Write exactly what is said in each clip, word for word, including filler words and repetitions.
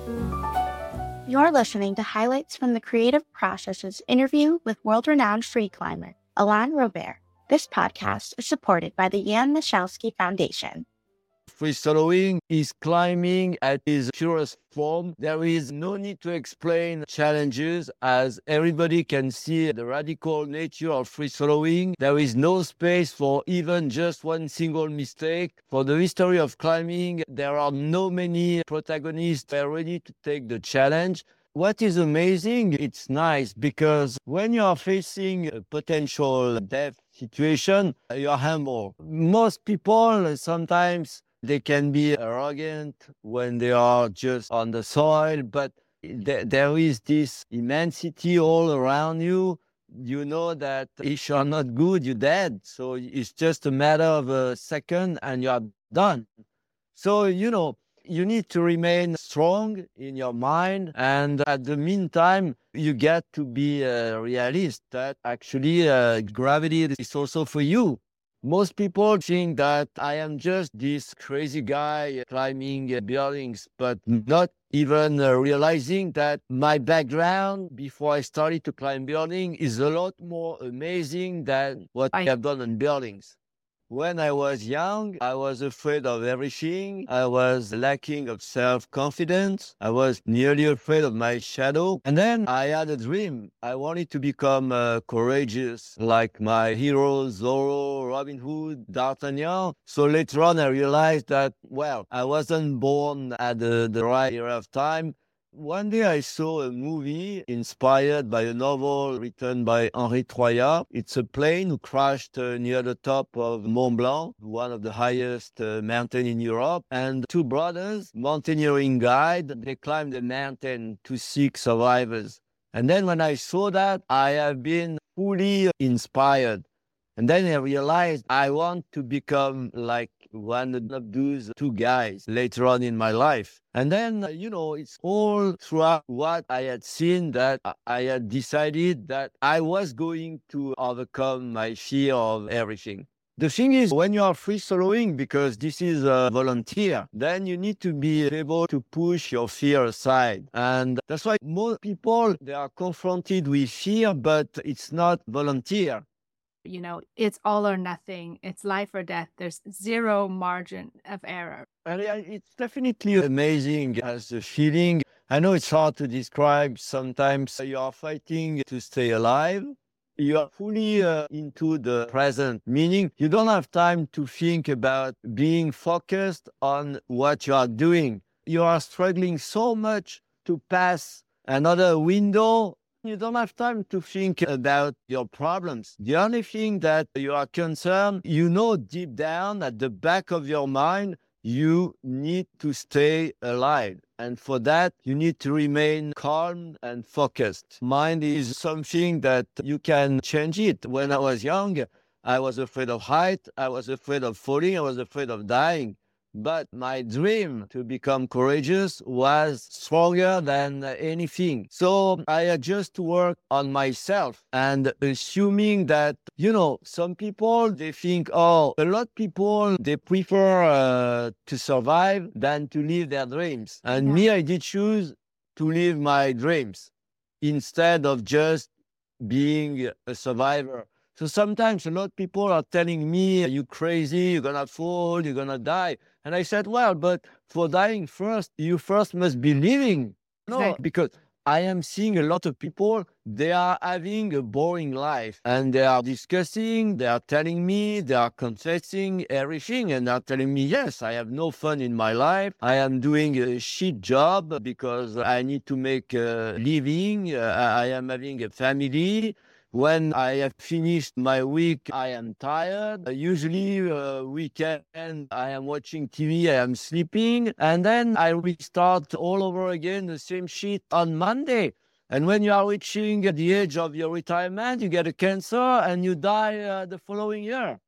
You're listening to highlights from the Creative Processes interview with world-renowned free climber, Alain Robert. This podcast is supported by the Jan Michalski Foundation. Free soloing is climbing at its purest form. There is no need to explain challenges, as everybody can see the radical nature of free soloing. There is no space for even just one single mistake. For the history of climbing, there are no many protagonists who are ready to take the challenge. What is amazing, it's nice because when you are facing a potential death situation, you are humble. Most people sometimes they can be arrogant when they are just on the soil, but th- there is this immensity all around you. You know that if you're not good, you're dead. So it's just a matter of a second and you're done. So, you know, you need to remain strong in your mind. And at the meantime, you get to be a realist that actually uh, gravity is also for you. Most people think that I am just this crazy guy climbing uh, buildings, but not even uh, realizing that my background before I started to climb building is a lot more amazing than what I have done on buildings. When I was young, I was afraid of everything. I was lacking of self-confidence. I was nearly afraid of my shadow. And then I had a dream. I wanted to become uh, courageous, like my heroes, Zorro, Robin Hood, D'Artagnan. So later on, I realized that, well, I wasn't born at the, the right era of time. One day I saw a movie inspired by a novel written by Henri Troyat. It's a plane who crashed uh, near the top of Mont Blanc, one of the highest uh, mountain in Europe. And two brothers, mountaineering guide, they climbed the mountain to seek survivors. And then when I saw that, I have been fully inspired. And then I realized I want to become like one of those two guys later on in my life. And then, uh, you know, it's all throughout what I had seen that I- I had decided that I was going to overcome my fear of everything. The thing is, when you are free soloing, because this is a volunteer, then you need to be able to push your fear aside. And that's why most people, they are confronted with fear, but it's not volunteer. You know, it's all or nothing. It's life or death. There's zero margin of error. And I- it's definitely amazing as a feeling. I know it's hard to describe. Sometimes you are fighting to stay alive. You are fully uh, into the present, meaning you don't have time to think about being focused on what you are doing. You are struggling so much to pass another window. You don't have time to think about your problems. The only thing that you are concerned, you know deep down at the back of your mind, you need to stay alive. And for that, you need to remain calm and focused. Mind is something that you can change it. When I was young, I was afraid of height. I was afraid of falling. I was afraid of dying. But my dream to become courageous was stronger than anything. So I had just to work on myself and assuming that, you know, some people, they think, oh, a lot of people, they prefer uh, to survive than to live their dreams. And Yeah. me, I did choose to live my dreams instead of just being a survivor. So sometimes a lot of people are telling me, you crazy, you're gonna fall, you're gonna die. And I said, well, but for dying first, you first must be living. No, Exactly. because I am seeing a lot of people, they are having a boring life and they are discussing, they are telling me, they are confessing everything and they are telling me, yes, I have no fun in my life. I am doing a shit job because I need to make a living. Uh, I am having a family. When I have finished my week, I am tired. Uh, Usually, uh, weekend, I am watching T V, I am sleeping, and then I restart all over again the same shit on Monday. And when you are reaching the age of your retirement, you get a cancer and you die uh, the following year.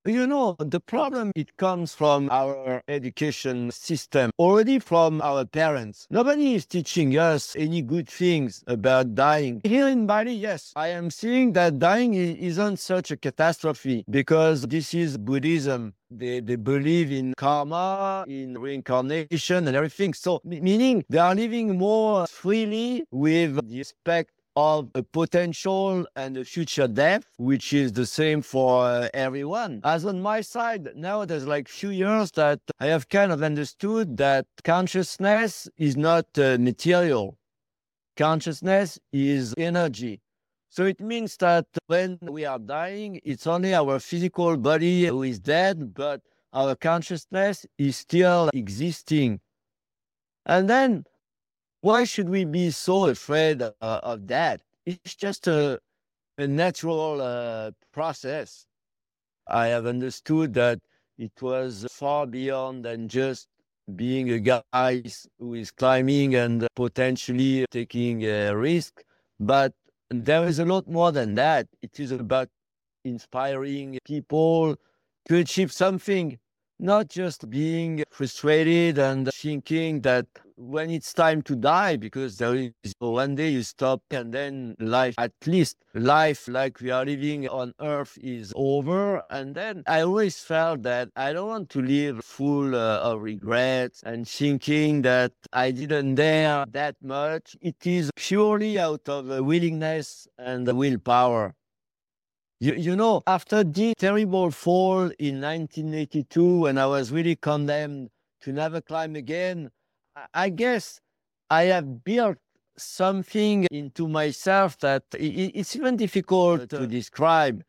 You know, the problem, it comes from our education system, already from our parents. Nobody is teaching us any good things about dying. Here in Bali, yes, I am seeing that dying i- isn't such a catastrophe because this is Buddhism. They, they believe in karma, in reincarnation and everything. So, me- meaning they are living more freely with the respect of a potential and a future death, which is the same for uh, everyone. As on my side, now there's like few years that I have kind of understood that consciousness is not uh, material. Consciousness is energy. So it means that when we are dying, it's only our physical body who is dead, but our consciousness is still existing. And then why should we be so afraid uh, of that? It's just a, a natural uh, process. I have understood that it was far beyond than just being a guy who is climbing and potentially taking a risk. But there is a lot more than that. It is about inspiring people to achieve something, not just being frustrated and thinking that when it's time to die, because there is one day you stop and then life, at least life like we are living on earth, is over. And then I always felt that I don't want to live full uh, of regrets and thinking that I didn't dare that much. It is purely out of a willingness and willpower. You, you know, after the terrible fall in nineteen eighty-two, when I was really condemned to never climb again, I, I guess I have built something into myself that i i- it's even difficult to describe.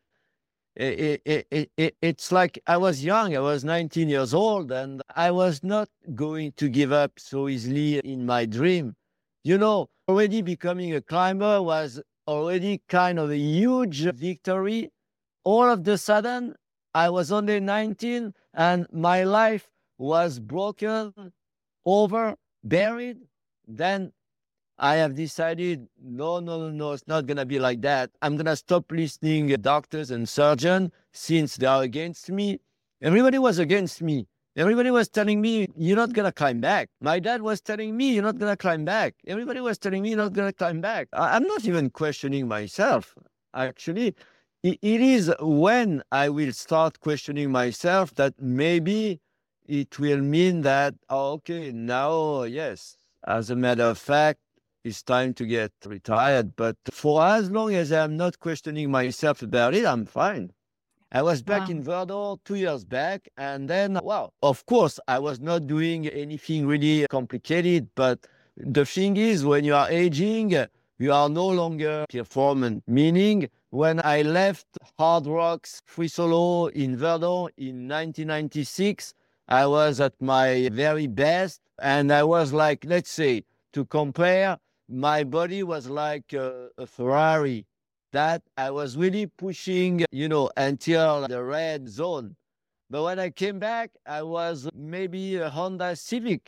I- I- I- I- it's like I was young, I was nineteen years old, and I was not going to give up so easily in my dream. You know, already becoming a climber was already kind of a huge victory. All of the sudden, I was only nineteen and my life was broken, over, buried. Then I have decided, no, no, no, no, it's not going to be like that. I'm going to stop listening to doctors and surgeons since they are against me. Everybody was against me. Everybody was telling me, you're not going to climb back. My dad was telling me, you're not going to climb back. Everybody was telling me, you're not going to climb back. I- I'm not even questioning myself. Actually, I- it is when I will start questioning myself that maybe it will mean that, oh, okay, now, yes, as a matter of fact, it's time to get retired. But for as long as I'm not questioning myself about it, I'm fine. I was back Wow. in Verdun two years back, and then, wow, of course, I was not doing anything really complicated. But the thing is, when you are aging, you are no longer performant. Meaning, when I left Hard Rocks Free Solo in Verdun in nineteen ninety-six, I was at my very best, and I was like, let's say, to compare, my body was like a, a Ferrari that I was really pushing, you know, until the red zone. But when I came back, I was maybe a Honda Civic.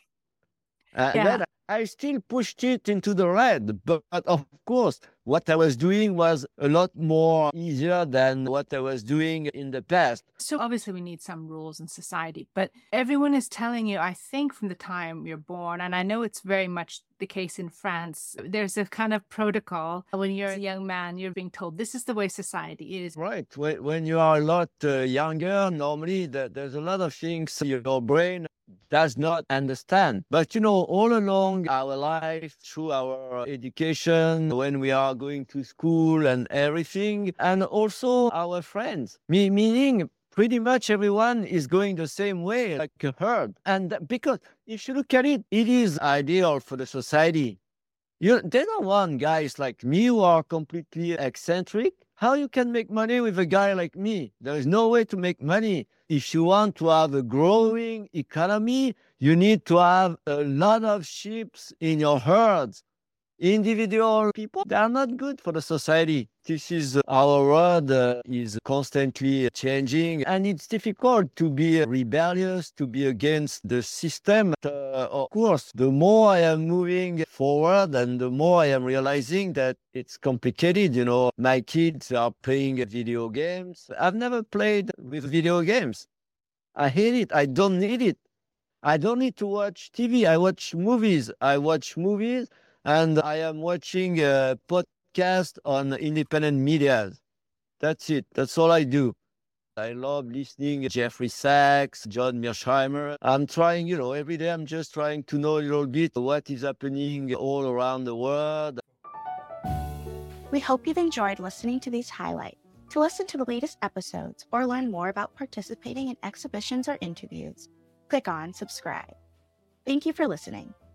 Uh, and Yeah. then I still pushed it into the red. But, but of course, what I was doing was a lot more easier than what I was doing in the past. So obviously we need some rules in society, but everyone is telling you, I think from the time you're born, and I know it's very much the case in France, there's a kind of protocol. When you're a young man, you're being told this is the way society is. Right. When, when you are a lot uh, younger, normally the, there's a lot of things your brain does not understand. But you know, all along our life, through our education, when we are going to school and everything, and also our friends, me, meaning pretty much everyone is going the same way, like a herd. And that- because if you look at it, it is ideal for the society. You, they don't want guys like me who are completely eccentric. How you can make money with a guy like me? There is no way to make money. If you want to have a growing economy, you need to have a lot of sheep in your herds. Individual people, they are not good for the society. This is our world uh, is constantly changing, and it's difficult to be rebellious, to be against the system. Uh, of course, the more I am moving forward and the more I am realizing that it's complicated. You know, my kids are playing video games. I've never played with video games. I hate it. I don't need it. I don't need to watch T V. I watch movies. I watch movies and I am watching a podcast on independent media. That's it. That's all I do. I love listening to Jeffrey Sachs, John Mearsheimer. I'm trying, you know, every day I'm just trying to know a little bit what is happening all around the world. We hope you've enjoyed listening to these highlights. To listen to the latest episodes or learn more about participating in exhibitions or interviews, click on subscribe. Thank you for listening.